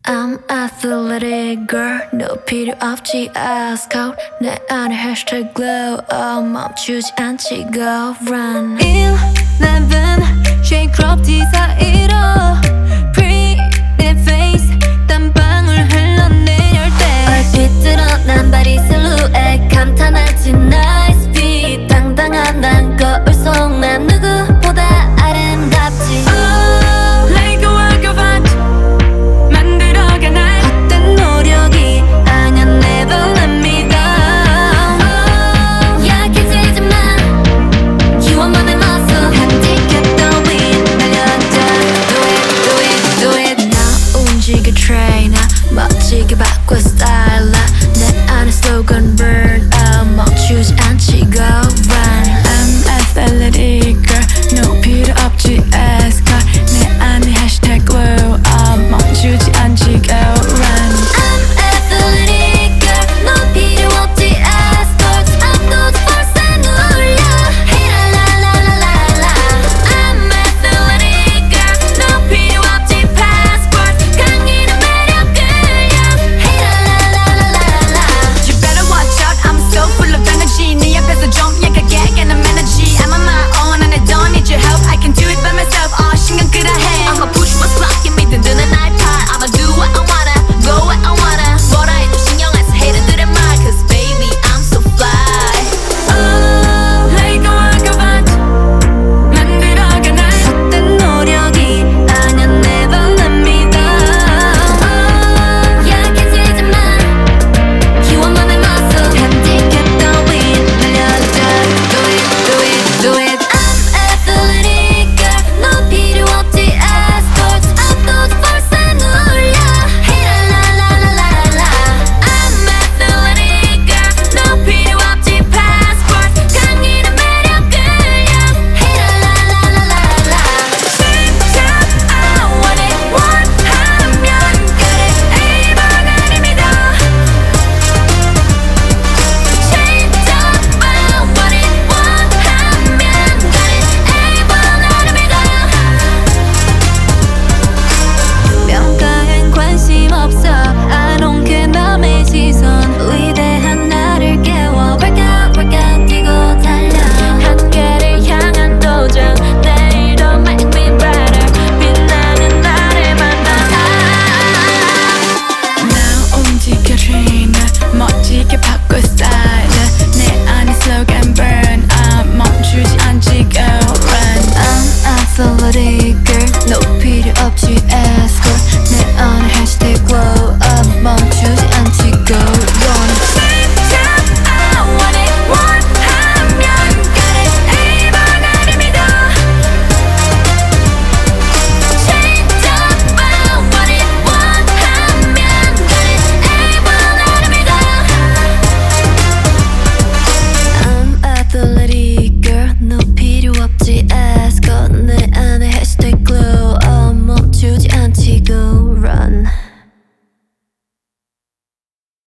I'm athletic girl 너 필요 없지 ask out 내 안에 hashtag glow 멈추지 않지 go run 11 shade crop tee 사이로 pretty face 땀방울 흘러내릴 때 얼핏 드러난 바디 실루엣 감탄하지 nice fit 당당한 난 거울 속 난 누구보다 아름답지 like a work of art 만들어가 날 헛된 노력이 아냐 never let me down 약해지지 마 You are my muscle and take it the win 날려줘 Do it do it do it 나 움직여 trainer 멋지게 바꿔 style